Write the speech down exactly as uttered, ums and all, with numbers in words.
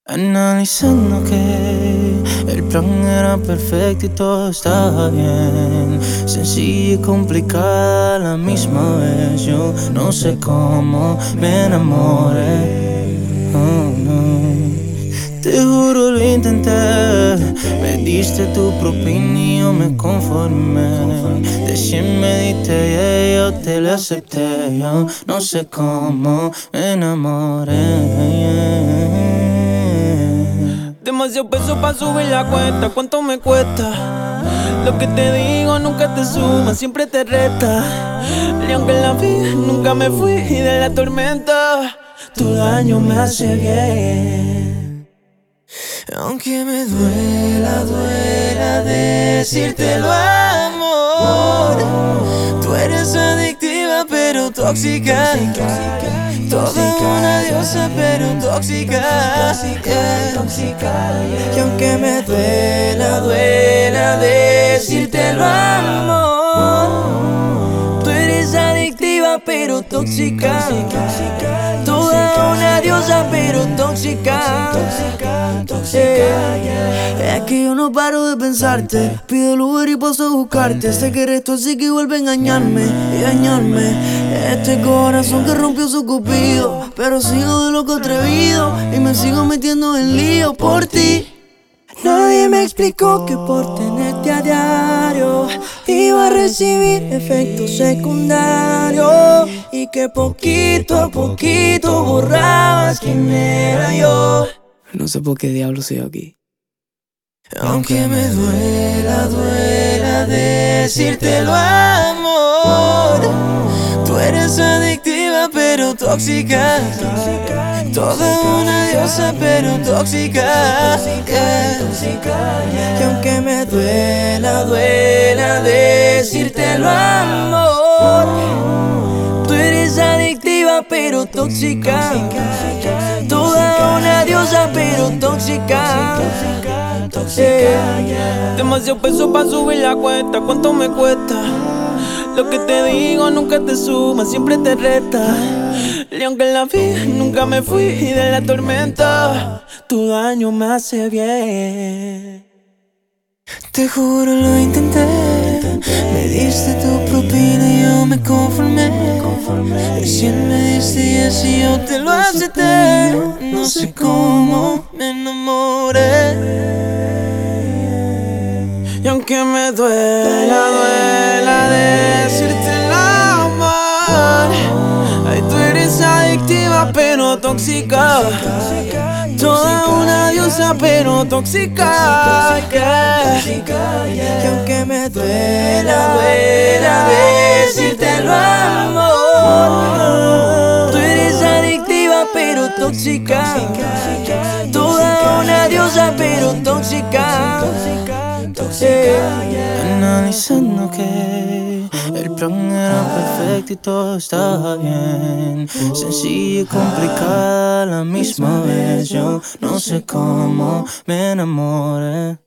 Analizando que el plan era perfecto y todo estaba bien, sencillo y complicado a la misma vez. Yo no sé cómo me enamoré, oh, no. Te juro lo intenté, me diste tu propina y yo me conformé. De cien me diste y yo te lo acepté. Yo no sé cómo me enamoré. Demasiado peso pa' subir la cuenta, ¿cuánto me cuesta? Lo que te digo nunca te suma, siempre te resta. Y aunque en la vida nunca me fui de la tormenta, tu daño me hace bien. Aunque me duela, duela decírtelo, amor, tú eres adictiva pero tóxica, toda una diosa pero tóxica, yeah. Y aunque me duela, duela decírtelo, amor, tú eres adictiva pero tóxica, toda una diosa pero tóxica, yeah. Es que yo no paro de pensarte, pido el Uber y paso a buscarte. Sé que eres tóxica y vuelve a engañarme y dañarme. Este corazón que rompió su cupido, pero sigo de loco atrevido y me sigo metiendo en lío por ti. Nadie me explicó que por tenerte a diario iba a recibir efectos secundarios y que poquito a poquito borrabas quién era yo. No sé por qué diablo estoy aquí. Aunque me duela, duela decírtelo, amor, tú eres adictiva pero tóxica, toda una diosa pero tóxica, yeah. Y aunque me duela, duela decírtelo, amor, tú eres adictiva pero tóxica, toda una diosa pero tóxica, yeah. Demasiado peso pa' subir la cuenta, ¿cuánto me cuesta? Lo que te digo nunca te suma, siempre te resta. Y aunque en la vida nunca me fui de la tormenta, tu daño me hace bien. Te juro lo intenté, me diste tu propina y yo me conformé. Recién me diste y así yo te lo acepté. No sé cómo me enamoré. Y aunque me duela, duela decirte el amor, ay, tú eres adictiva pero tóxica, toda una diosa pero tóxica, yeah. Y aunque me duela, duela decírtelo, amor, tú eres adictiva pero tóxica, toda una diosa pero tóxica, yeah. Analizando que el plan era perfecto y todo estaba bien, sencillo y complicado a la misma vez. Yo no sé cómo me enamoré.